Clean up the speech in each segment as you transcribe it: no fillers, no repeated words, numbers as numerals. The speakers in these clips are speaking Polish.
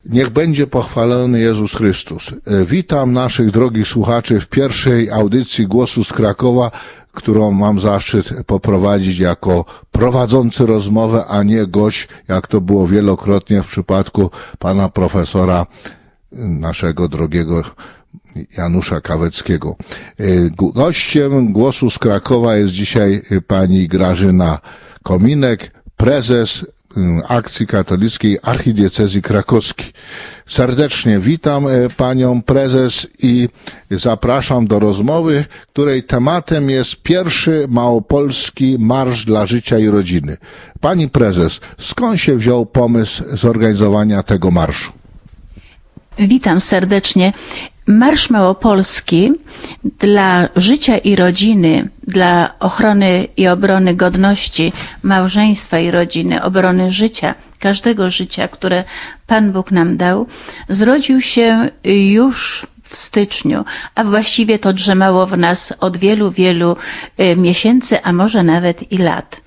Niech będzie pochwalony Jezus Chrystus. Witam naszych drogich słuchaczy w pierwszej audycji Głosu z Krakowa, którą mam zaszczyt poprowadzić jako prowadzący rozmowę, a nie gość, jak to było wielokrotnie w przypadku pana profesora, naszego drogiego Janusza Kaweckiego. Gościem Głosu z Krakowa jest dzisiaj pani Grażyna Kominek, prezes Akcji Katolickiej Archidiecezji Krakowskiej. Serdecznie witam panią prezes i zapraszam do rozmowy, której tematem jest pierwszy małopolski Marsz dla Życia i Rodziny. Pani prezes, skąd się wziął pomysł zorganizowania tego marszu? Witam serdecznie. Marsz Małopolski dla życia i rodziny, dla ochrony i obrony godności małżeństwa i rodziny, obrony życia, każdego życia, które Pan Bóg nam dał, zrodził się już w styczniu, a właściwie to drzemało w nas od wielu, wielu miesięcy, a może nawet i lat.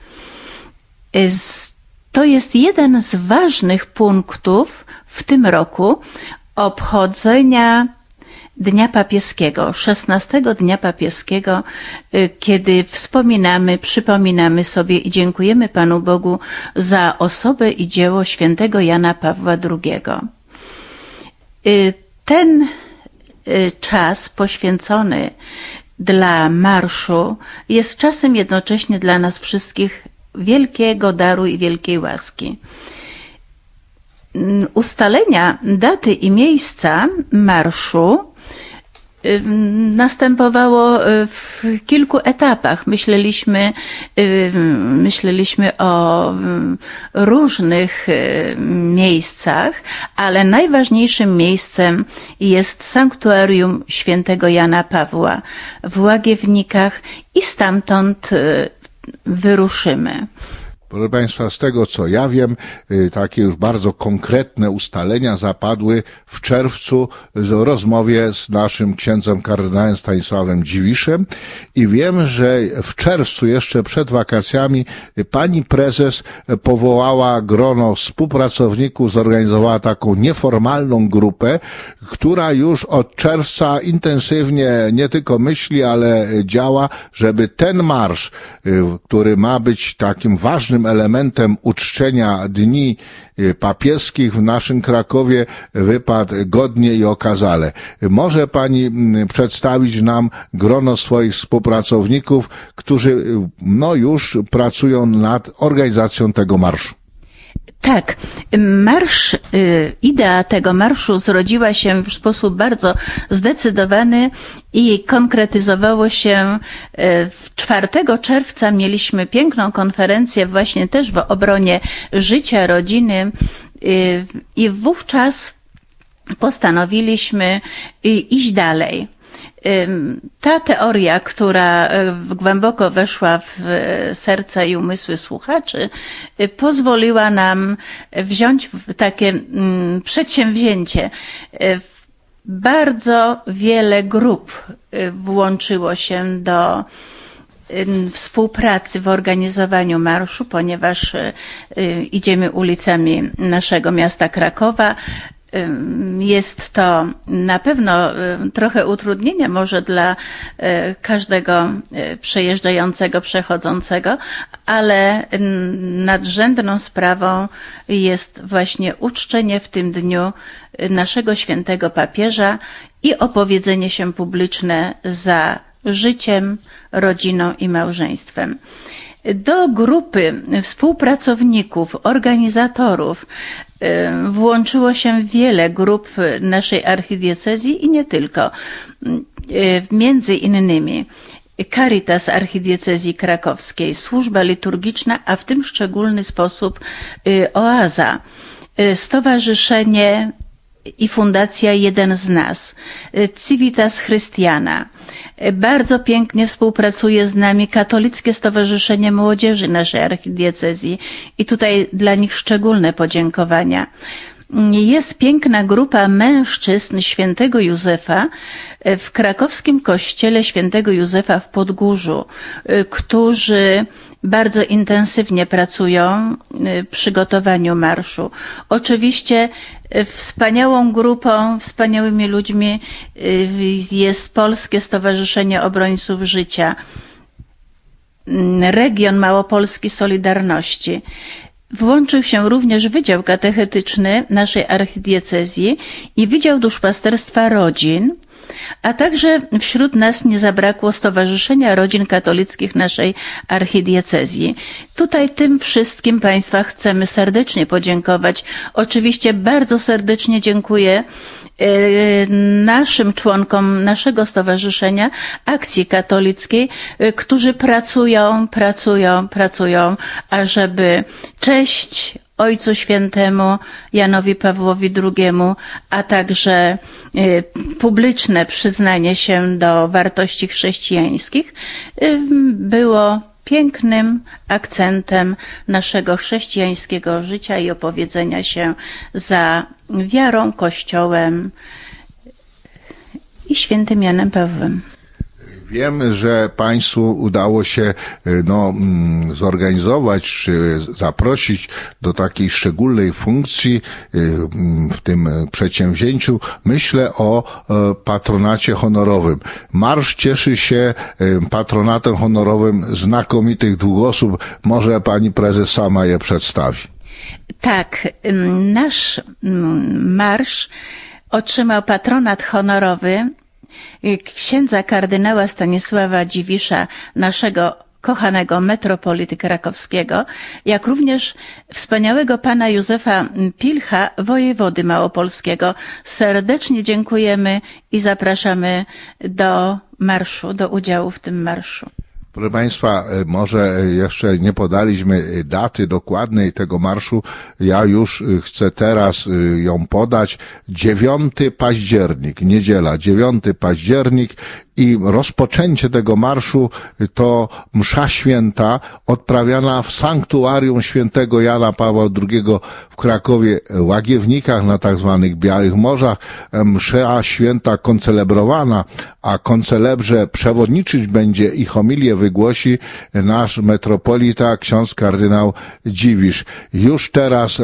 To jest jeden z ważnych punktów w tym roku obchodzenia Dnia Papieskiego, 16 Dnia Papieskiego, kiedy wspominamy, przypominamy sobie i dziękujemy Panu Bogu za osobę i dzieło świętego Jana Pawła II. Ten czas poświęcony dla marszu jest czasem jednocześnie dla nas wszystkich wielkiego daru i wielkiej łaski. Ustalenia daty i miejsca marszu następowało w kilku etapach. Myśleliśmy o różnych miejscach, ale najważniejszym miejscem jest sanktuarium świętego Jana Pawła w Łagiewnikach i stamtąd wyruszymy. Proszę Państwa, z tego co ja wiem, takie już bardzo konkretne ustalenia zapadły w czerwcu w rozmowie z naszym księdzem kardynałem Stanisławem Dziwiszem i wiem, że w czerwcu, jeszcze przed wakacjami, pani prezes powołała grono współpracowników, zorganizowała taką nieformalną grupę, która już od czerwca intensywnie nie tylko myśli, ale działa, żeby ten marsz, który ma być takim ważnym elementem uczczenia dni papieskich w naszym Krakowie, wypadł godnie i okazale. Może pani przedstawić nam grono swoich współpracowników, którzy już pracują nad organizacją tego marszu? Tak, idea tego marszu zrodziła się w sposób bardzo zdecydowany i konkretyzowało się 4 czerwca. Mieliśmy piękną konferencję właśnie też w obronie życia, rodziny i wówczas postanowiliśmy iść dalej. Ta teoria, która głęboko weszła w serca i umysły słuchaczy, pozwoliła nam wziąć takie przedsięwzięcie. Bardzo wiele grup włączyło się do współpracy w organizowaniu marszu, ponieważ idziemy ulicami naszego miasta Krakowa. Jest to na pewno trochę utrudnienia może dla każdego przejeżdżającego, przechodzącego, ale nadrzędną sprawą jest właśnie uczczenie w tym dniu naszego świętego papieża i opowiedzenie się publiczne za życiem, rodziną i małżeństwem. Do grupy współpracowników, organizatorów włączyło się wiele grup naszej archidiecezji i nie tylko. Między innymi Caritas Archidiecezji Krakowskiej, służba liturgiczna, a w tym szczególny sposób Oaza, Stowarzyszenie i Fundacja Jeden z Nas, Civitas Christiana. Bardzo pięknie współpracuje z nami Katolickie Stowarzyszenie Młodzieży naszej archidiecezji i tutaj dla nich szczególne podziękowania. jest piękna grupa mężczyzn świętego Józefa w krakowskim kościele świętego Józefa w Podgórzu, którzy bardzo intensywnie pracują w przygotowaniu marszu. Oczywiście wspaniałą grupą, wspaniałymi ludźmi jest Polskie Stowarzyszenie Obrońców Życia, region Małopolski Solidarności. Włączył się również Wydział Katechetyczny naszej archidiecezji i Wydział Duszpasterstwa Rodzin, a także wśród nas nie zabrakło Stowarzyszenia Rodzin Katolickich naszej archidiecezji. Tutaj tym wszystkim Państwa chcemy serdecznie podziękować. Oczywiście bardzo serdecznie dziękuję naszym członkom naszego stowarzyszenia Akcji Katolickiej, którzy pracują, ażeby cześć Ojcu Świętemu Janowi Pawłowi II, a także publiczne przyznanie się do wartości chrześcijańskich było pięknym akcentem naszego chrześcijańskiego życia i opowiedzenia się za wiarą, Kościołem i świętym Janem Pawłem. Wiem, że Państwu udało się zorganizować czy zaprosić do takiej szczególnej funkcji w tym przedsięwzięciu. Myślę o patronacie honorowym. Marsz cieszy się patronatem honorowym znakomitych dwóch osób. Może pani prezes sama je przedstawi. Tak, nasz marsz otrzymał patronat honorowy księdza kardynała Stanisława Dziwisza, naszego kochanego metropolity krakowskiego, jak również wspaniałego pana Józefa Pilcha, wojewody małopolskiego. Serdecznie dziękujemy i zapraszamy do marszu, do udziału w tym marszu. Proszę Państwa, może jeszcze nie podaliśmy daty dokładnej tego marszu. Ja już chcę teraz ją podać. 9 październik, niedziela, 9 październik i rozpoczęcie tego marszu to msza święta odprawiana w sanktuarium świętego Jana Pawła II w Krakowie Łagiewnikach na tak zwanych Białych Morzach. Msza święta koncelebrowana, a koncelebrze przewodniczyć będzie i homilię wygłosi nasz metropolita, ksiądz kardynał Dziwisz. Już teraz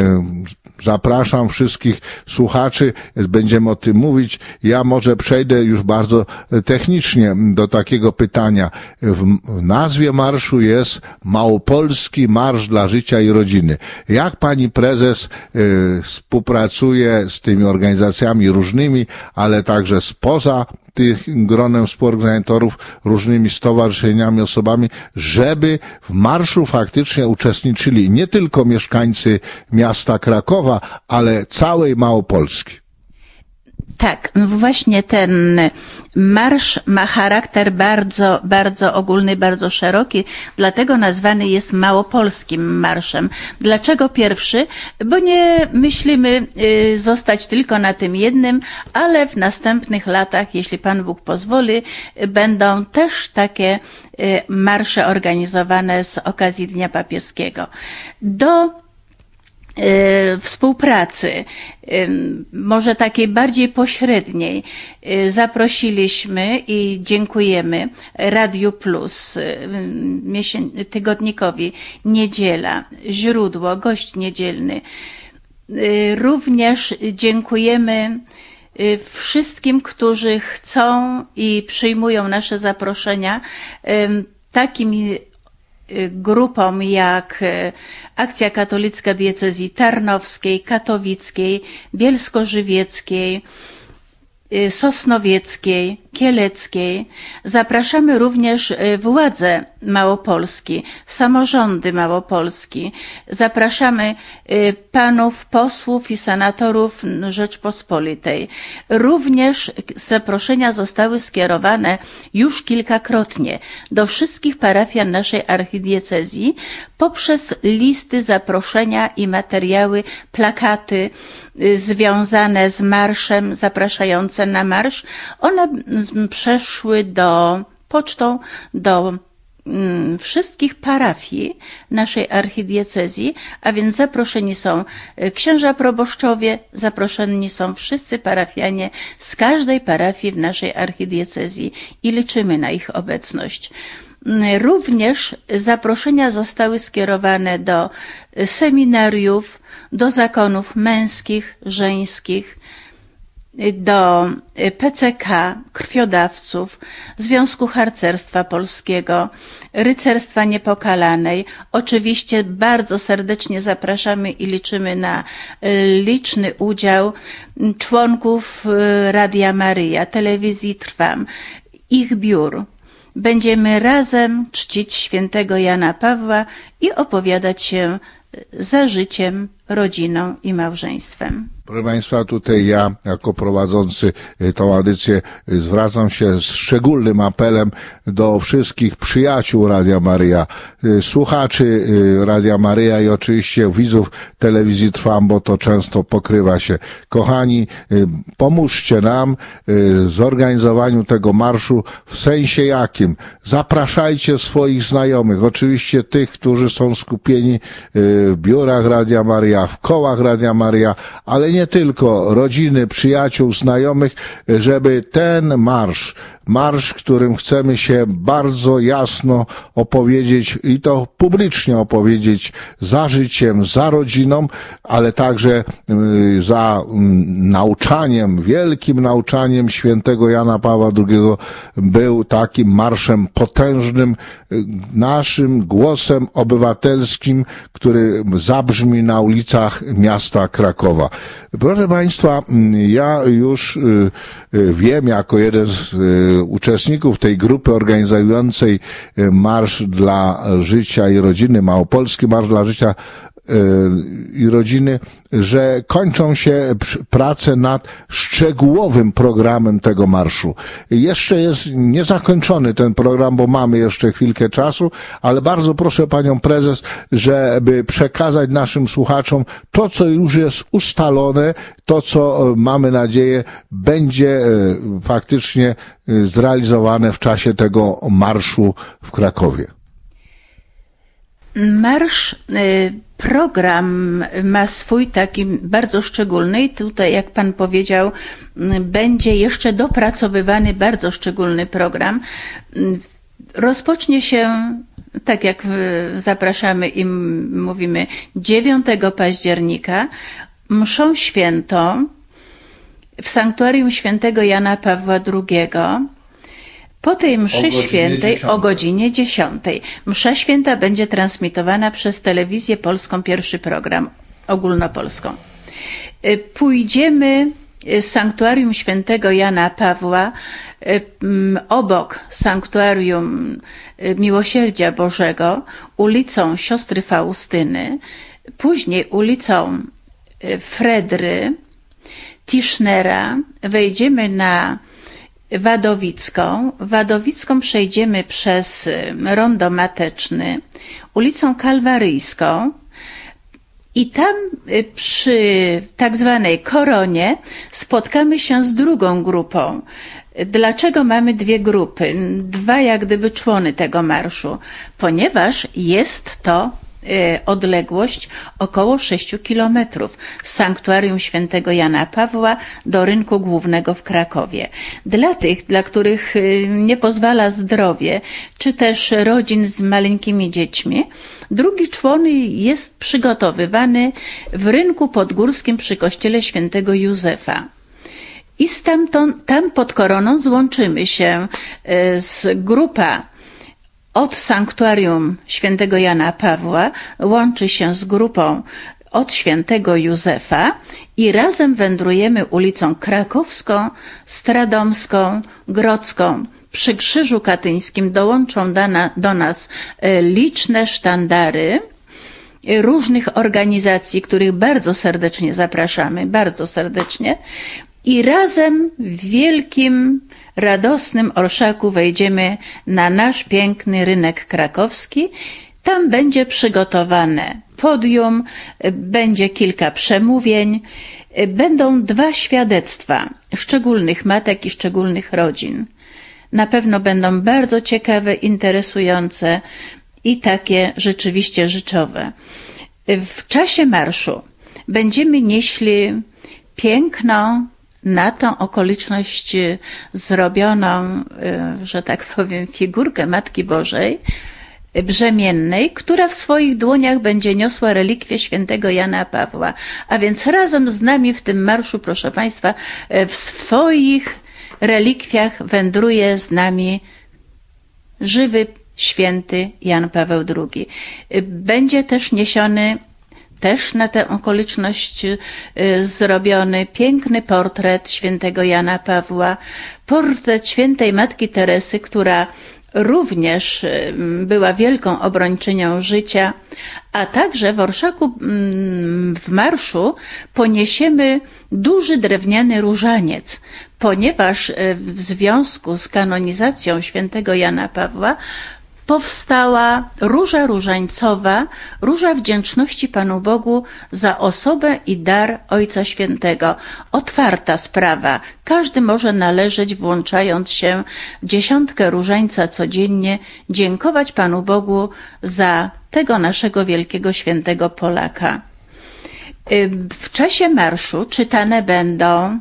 zapraszam wszystkich słuchaczy, będziemy o tym mówić. Ja może przejdę już bardzo technicznie do takiego pytania. W nazwie marszu jest Małopolski Marsz dla Życia i Rodziny. Jak pani prezes współpracuje z tymi organizacjami różnymi, ale także spoza tych gronem współorganizatorów, różnymi stowarzyszeniami, osobami, żeby w marszu faktycznie uczestniczyli nie tylko mieszkańcy miasta Krakowa, ale całej Małopolski? Tak, właśnie ten marsz ma charakter bardzo, bardzo ogólny, bardzo szeroki, dlatego nazwany jest Małopolskim Marszem. Dlaczego pierwszy? Bo nie myślimy zostać tylko na tym jednym, ale w następnych latach, jeśli Pan Bóg pozwoli, będą też takie marsze organizowane z okazji Dnia Papieskiego. Do współpracy, może takiej bardziej pośredniej, zaprosiliśmy i dziękujemy Radiu Plus, tygodnikowi Niedziela, Źródło, Gość Niedzielny. Również dziękujemy wszystkim, którzy chcą i przyjmują nasze zaproszenia, takim grupom jak Akcja Katolicka Diecezji Tarnowskiej, Katowickiej, Bielsko-Żywieckiej, Sosnowieckiej, Kieleckiej. Zapraszamy również władze Małopolski, samorządy Małopolski. Zapraszamy panów posłów i senatorów Rzeczpospolitej. Również zaproszenia zostały skierowane już kilkakrotnie do wszystkich parafian naszej archidiecezji poprzez listy zaproszenia i materiały, plakaty związane z marszem, zapraszające na marsz. One przeszły pocztą do wszystkich parafii naszej archidiecezji, a więc zaproszeni są księża proboszczowie, zaproszeni są wszyscy parafianie z każdej parafii w naszej archidiecezji i liczymy na ich obecność. Również zaproszenia zostały skierowane do seminariów, do zakonów męskich, żeńskich, do PCK, krwiodawców, Związku Harcerstwa Polskiego, Rycerstwa Niepokalanej. Oczywiście bardzo serdecznie zapraszamy i liczymy na liczny udział członków Radia Maryja, Telewizji Trwam, ich biur. Będziemy razem czcić świętego Jana Pawła i opowiadać się za życiem, rodziną i małżeństwem. Proszę Państwa, tutaj ja jako prowadzący tą audycję zwracam się z szczególnym apelem do wszystkich przyjaciół Radia Maryja, słuchaczy Radia Maryja i oczywiście widzów telewizji Trwam, bo to często pokrywa się. Kochani, pomóżcie nam w zorganizowaniu tego marszu w sensie jakim? Zapraszajcie swoich znajomych, oczywiście tych, którzy są skupieni w biurach Radia Maryja, w kołach Radia Maryja, ale nie tylko, rodziny, przyjaciół, znajomych, żeby ten marsz, którym chcemy się bardzo jasno opowiedzieć i to publicznie opowiedzieć za życiem, za rodziną, ale także za nauczaniem, wielkim nauczaniem świętego Jana Pawła II był takim marszem potężnym, naszym głosem obywatelskim, który zabrzmi na ulicach miasta Krakowa. Proszę Państwa, ja już wiem, jako jeden z uczestników tej grupy organizującej Marsz dla Życia i Rodziny, Małopolski Marsz dla Życia i Rodziny, że kończą się prace nad szczegółowym programem tego marszu. Jeszcze jest niezakończony ten program, bo mamy jeszcze chwilkę czasu, ale bardzo proszę Panią Prezes, żeby przekazać naszym słuchaczom to, co już jest ustalone, to, co mamy nadzieję będzie faktycznie zrealizowane w czasie tego marszu w Krakowie. Program ma swój taki bardzo szczególny i tutaj, jak Pan powiedział, będzie jeszcze dopracowywany bardzo szczególny program. Rozpocznie się, tak jak zapraszamy i mówimy, 9 października mszą świętą w sanktuarium świętego Jana Pawła II. Po tej mszy świętej o godzinie 10. Msza święta będzie transmitowana przez Telewizję Polską, pierwszy program, ogólnopolską. Pójdziemy z sanktuarium świętego Jana Pawła obok sanktuarium Miłosierdzia Bożego ulicą Siostry Faustyny, później ulicą Fredry, Tischnera, wejdziemy na Wadowicką przejdziemy przez Rondo Mateczny, ulicą Kalwaryjską i tam przy tak zwanej Koronie spotkamy się z drugą grupą. Dlaczego mamy dwie grupy? Dwa jak gdyby człony tego marszu, ponieważ jest to odległość około 6 kilometrów z sanktuarium świętego Jana Pawła do rynku głównego w Krakowie. Dla tych, dla których nie pozwala zdrowie, czy też rodzin z maleńkimi dziećmi, drugi człon jest przygotowywany w rynku podgórskim przy kościele świętego Józefa. I tam pod Koroną złączymy się z grupa od sanktuarium świętego Jana Pawła, łączy się z grupą od świętego Józefa i razem wędrujemy ulicą Krakowską, Stradomską, Grodzką. Przy Krzyżu Katyńskim dołączą do nas liczne sztandary różnych organizacji, których bardzo serdecznie zapraszamy, bardzo serdecznie. I razem w wielkim, radosnym orszaku wejdziemy na nasz piękny rynek krakowski. Tam będzie przygotowane podium, będzie kilka przemówień, będą 2 świadectwa szczególnych matek i szczególnych rodzin. na pewno będą bardzo ciekawe, interesujące i takie rzeczywiście życiowe. W czasie marszu będziemy nieśli piękną, na tą okoliczność zrobioną, że tak powiem, figurkę Matki Bożej brzemiennej, która w swoich dłoniach będzie niosła relikwie świętego Jana Pawła. A więc razem z nami w tym marszu, proszę Państwa, w swoich relikwiach wędruje z nami żywy święty Jan Paweł II. Będzie też niesiony na tę okoliczność zrobiony piękny portret świętego Jana Pawła, portret świętej Matki Teresy, która również była wielką obrończynią życia, a także w orszaku w marszu poniesiemy duży drewniany różaniec, ponieważ w związku z kanonizacją świętego Jana Pawła powstała róża różańcowa, róża wdzięczności Panu Bogu za osobę i dar Ojca Świętego. Otwarta sprawa. Każdy może należeć, włączając się w 10 różańca codziennie, dziękować Panu Bogu za tego naszego wielkiego świętego Polaka. W czasie marszu czytane będą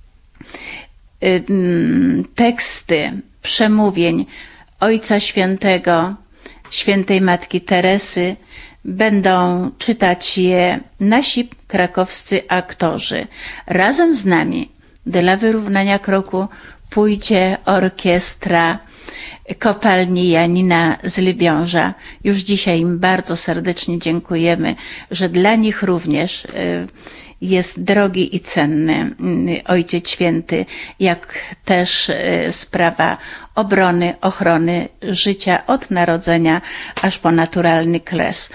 teksty przemówień Ojca Świętego, świętej Matki Teresy. Będą czytać je nasi krakowscy aktorzy. Razem z nami dla wyrównania kroku pójdzie orkiestra Kopalni Janina z Libiąża. Już dzisiaj im bardzo serdecznie dziękujemy, że dla nich również jest drogi i cenny Ojciec Święty, jak też sprawa obrony, ochrony życia od narodzenia aż po naturalny kres.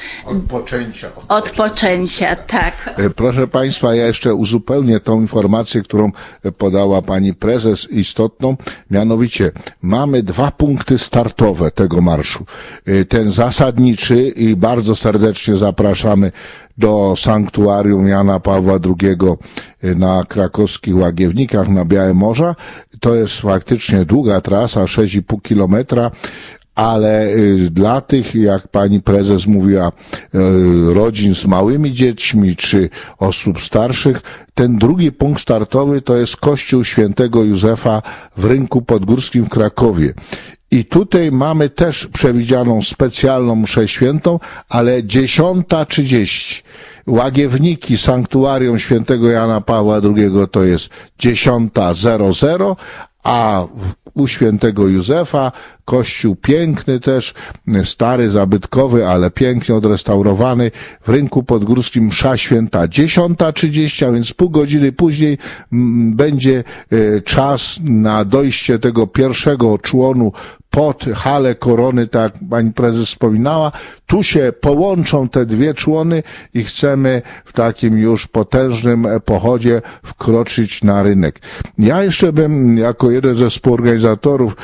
Od poczęcia, tak. Proszę Państwa, ja jeszcze uzupełnię tą informację, którą podała Pani Prezes, istotną. Mianowicie mamy 2 punkty startowe tego marszu. Ten zasadniczy i bardzo serdecznie zapraszamy do sanktuarium Jana Pawła II na krakowskich Łagiewnikach na Białe Morza. To jest faktycznie długa trasa, 6,5 kilometra, ale dla tych, jak pani prezes mówiła, rodzin z małymi dziećmi czy osób starszych, ten drugi punkt startowy to jest Kościół Świętego Józefa w Rynku Podgórskim w Krakowie. I tutaj mamy też przewidzianą specjalną mszę świętą, ale 10:30. Łagiewniki Sanktuarium Świętego Jana Pawła II to jest 10:00, a u Świętego Józefa kościół piękny też, stary, zabytkowy, ale pięknie odrestaurowany, w Rynku Podgórskim msza święta 10:30, a więc pół godziny później będzie czas na dojście tego pierwszego członu pod halę Korony, tak jak pani prezes wspominała. Tu się połączą te 2 człony i chcemy w takim już potężnym pochodzie wkroczyć na rynek. Ja jeszcze bym jako jeden ze współorganizatorów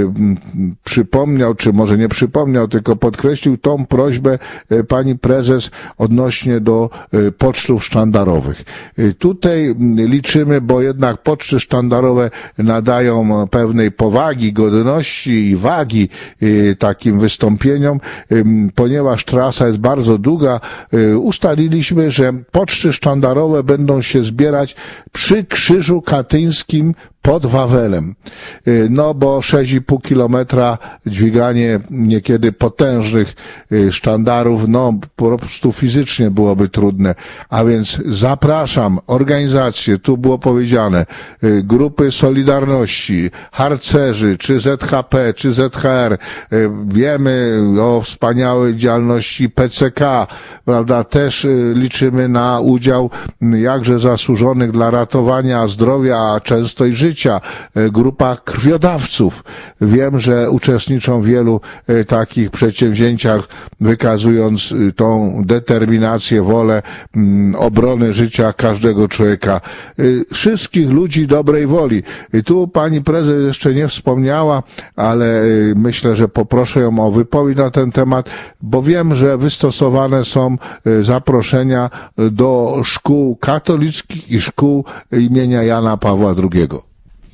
przypomniał, czy może nie przypomniał, tylko podkreślił tą prośbę pani prezes odnośnie do pocztów sztandarowych. Tutaj liczymy, bo jednak poczty sztandarowe nadają pewnej powagi, godności i wagi takim wystąpieniom, ponieważ trasa jest bardzo długa, ustaliliśmy, że poczty sztandarowe będą się zbierać przy Krzyżu Katyńskim pod Wawelem. No bo 6,5 kilometra dźwiganie niekiedy potężnych sztandarów, no po prostu fizycznie byłoby trudne. A więc zapraszam organizacje, tu było powiedziane, grupy Solidarności, harcerzy, czy ZHP, czy ZHR. Wiemy o wspaniałej działalności PCK, prawda? Też liczymy na udział jakże zasłużonych dla ratowania zdrowia, a często i życia. Grupa krwiodawców. Wiem, że uczestniczą w wielu takich przedsięwzięciach, wykazując tą determinację, wolę obrony życia każdego człowieka. Wszystkich ludzi dobrej woli. I tu pani prezes jeszcze nie wspomniała, ale myślę, że poproszę ją o wypowiedź na ten temat, bo wiem, że wystosowane są zaproszenia do szkół katolickich i szkół imienia Jana Pawła II.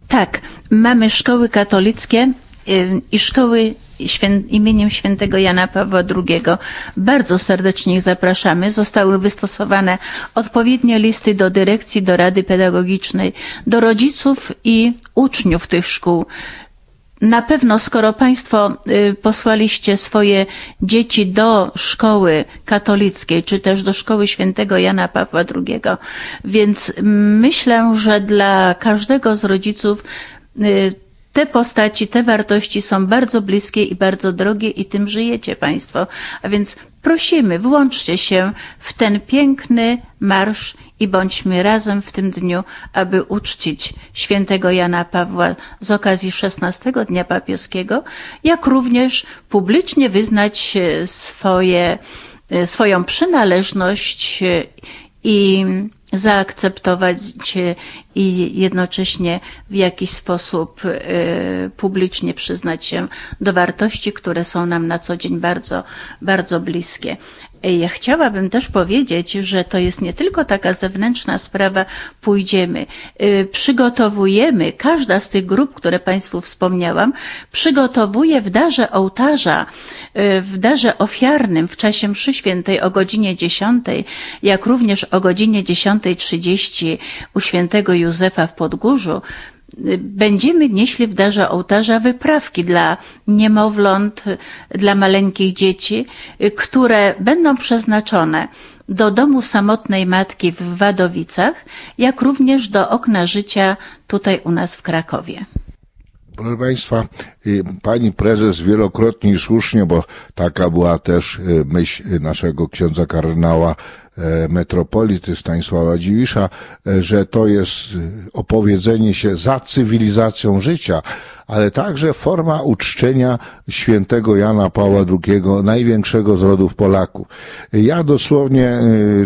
Tak, mamy szkoły katolickie i szkoły imieniem świętego Jana Pawła II. Bardzo serdecznie ich zapraszamy. Zostały wystosowane odpowiednie listy do dyrekcji, do Rady Pedagogicznej, do rodziców i uczniów tych szkół. Na pewno, skoro Państwo posłaliście swoje dzieci do szkoły katolickiej, czy też do szkoły świętego Jana Pawła II, więc myślę, że dla każdego z rodziców te postaci, te wartości są bardzo bliskie i bardzo drogie i tym żyjecie Państwo. A więc prosimy, włączcie się w ten piękny marsz i bądźmy razem w tym dniu, aby uczcić świętego Jana Pawła z okazji 16 Dnia Papieskiego, jak również publicznie wyznać swoją przynależność i zaakceptować i jednocześnie w jakiś sposób publicznie przyznać się do wartości, które są nam na co dzień bardzo, bardzo bliskie. Ja chciałabym też powiedzieć, że to jest nie tylko taka zewnętrzna sprawa, pójdziemy, przygotowujemy, każda z tych grup, które Państwu wspomniałam, przygotowuje w darze ołtarza, w darze ofiarnym w czasie mszy świętej o godzinie 10, jak również o godzinie 10:30 u świętego Józefa w Podgórzu, będziemy nieśli w darze ołtarza wyprawki dla niemowląt, dla maleńkich dzieci, które będą przeznaczone do domu samotnej matki w Wadowicach, jak również do okna życia tutaj u nas w Krakowie. Proszę Państwa, pani prezes wielokrotnie i słusznie, bo taka była też myśl naszego księdza kardynała metropolity Stanisława Dziwisza, że to jest opowiedzenie się za cywilizacją życia, ale także forma uczczenia świętego Jana Pawła II, największego z rodów Polaków. Ja dosłownie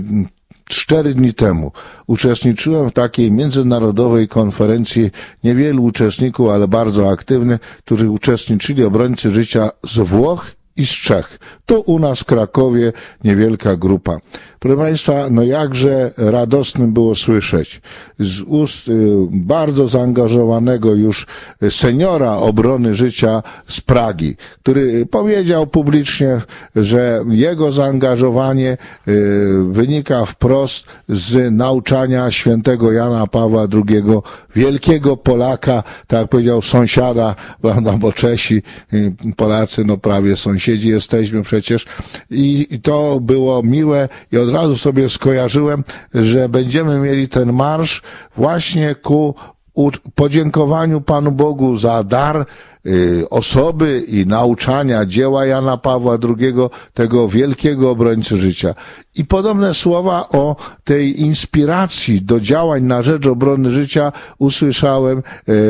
4 dni temu uczestniczyłem w takiej międzynarodowej konferencji, niewielu uczestników, ale bardzo aktywnych, którzy uczestniczyli obrońcy życia z Włoch i z Czech. To u nas w Krakowie niewielka grupa. Proszę Państwa, no jakże radosnym było słyszeć z ust bardzo zaangażowanego już seniora obrony życia z Pragi, który powiedział publicznie, że jego zaangażowanie wynika wprost z nauczania świętego Jana Pawła II, wielkiego Polaka, tak jak powiedział, sąsiada, prawda, bo Czesi, Polacy, no prawie sąsiedzi jesteśmy przecież i to było miłe i od razu sobie skojarzyłem, że będziemy mieli ten marsz właśnie ku podziękowaniu Panu Bogu za dar osoby i nauczania dzieła Jana Pawła II, tego wielkiego obrońcy życia. I podobne słowa o tej inspiracji do działań na rzecz obrony życia usłyszałem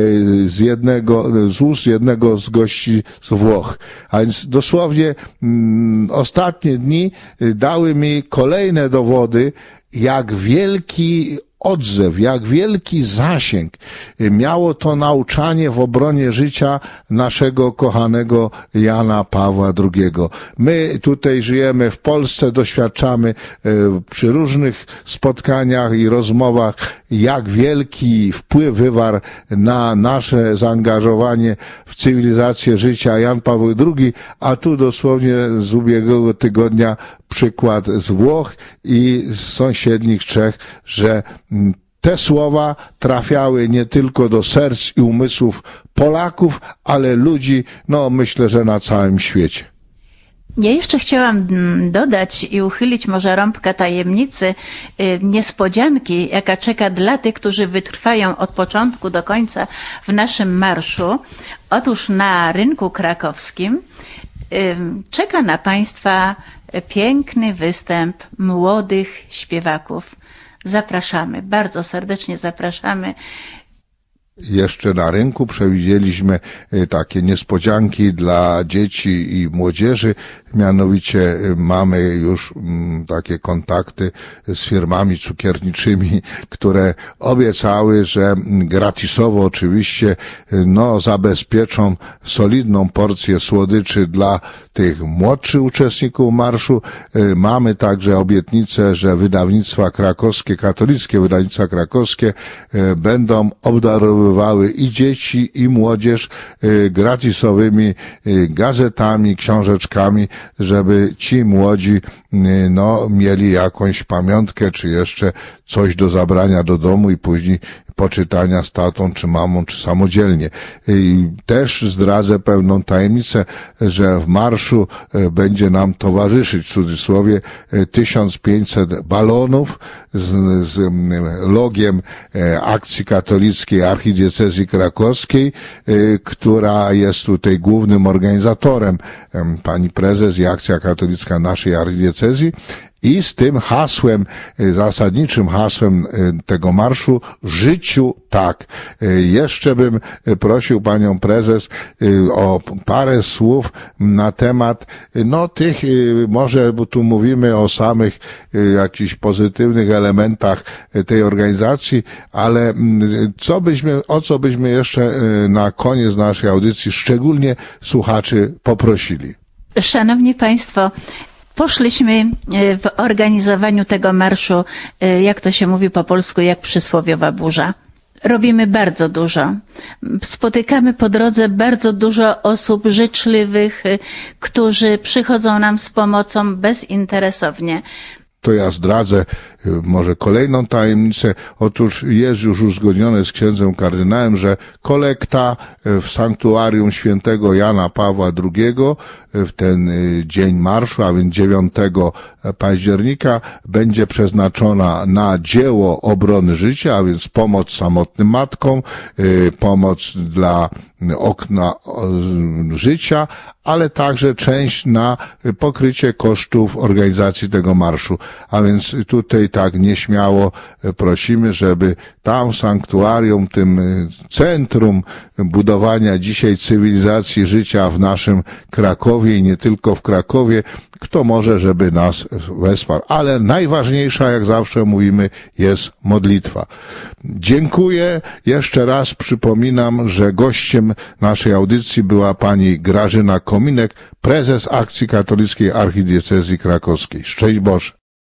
z ust jednego z gości z Włoch. A więc dosłownie ostatnie dni dały mi kolejne dowody, jak wielki odzew, jak wielki zasięg miało to nauczanie w obronie życia naszego kochanego Jana Pawła II. My tutaj żyjemy w Polsce, doświadczamy przy różnych spotkaniach i rozmowach, jak wielki wpływ wywarł na nasze zaangażowanie w cywilizację życia Jan Paweł II, a tu dosłownie z ubiegłego tygodnia przykład z Włoch i z sąsiednich Czech, że te słowa trafiały nie tylko do serc i umysłów Polaków, ale ludzi, no myślę, że na całym świecie. Ja jeszcze chciałam dodać i uchylić może rąbka tajemnicy, niespodzianki, jaka czeka dla tych, którzy wytrwają od początku do końca w naszym marszu. Otóż na rynku krakowskim czeka na Państwa piękny występ młodych śpiewaków. Zapraszamy, bardzo serdecznie zapraszamy. Jeszcze na rynku przewidzieliśmy takie niespodzianki dla dzieci i młodzieży. Mianowicie mamy już takie kontakty z firmami cukierniczymi, które obiecały, że gratisowo oczywiście zabezpieczą solidną porcję słodyczy dla tych młodszych uczestników marszu. Mamy także obietnicę, że wydawnictwa krakowskie, katolickie wydawnictwa krakowskie będą obdarowywały zdobywały i dzieci, i młodzież gratisowymi gazetami, książeczkami, żeby ci młodzi mieli jakąś pamiątkę, czy jeszcze coś do zabrania do domu i później poczytania z tatą, czy mamą, czy samodzielnie. I też zdradzę pewną tajemnicę, że w marszu będzie nam towarzyszyć, w cudzysłowie, 1500 balonów z logiem Akcji Katolickiej Archidiecezji Krakowskiej, która jest tutaj głównym organizatorem, pani prezes i Akcja Katolicka naszej archidiecezji. I z tym hasłem, zasadniczym hasłem tego marszu, życiu tak. Jeszcze bym prosił panią prezes o parę słów na temat, tych, może, bo tu mówimy o samych jakichś pozytywnych elementach tej organizacji, ale o co byśmy jeszcze na koniec naszej audycji szczególnie słuchaczy poprosili? Szanowni Państwo, poszliśmy w organizowaniu tego marszu, jak to się mówi po polsku, jak przysłowiowa burza. Robimy bardzo dużo. Spotykamy po drodze bardzo dużo osób życzliwych, którzy przychodzą nam z pomocą bezinteresownie. To ja zdradzę może kolejną tajemnicę. Otóż jest już uzgodnione z księdzem kardynałem, że kolekta w sanktuarium świętego Jana Pawła II w ten dzień marszu, a więc 9 października, będzie przeznaczona na dzieło obrony życia, a więc pomoc samotnym matkom, pomoc dla okna życia, ale także część na pokrycie kosztów organizacji tego marszu. A więc tutaj tak nieśmiało prosimy, żeby tam w sanktuarium, tym centrum budowania dzisiaj cywilizacji życia w naszym Krakowie i nie tylko w Krakowie, kto może, żeby nas wesparł. Ale najważniejsza, jak zawsze mówimy, jest modlitwa. Dziękuję. Jeszcze raz przypominam, że gościem naszej audycji była pani Grażyna Kominek, prezes Akcji Katolickiej Archidiecezji Krakowskiej. Szczęść Boże.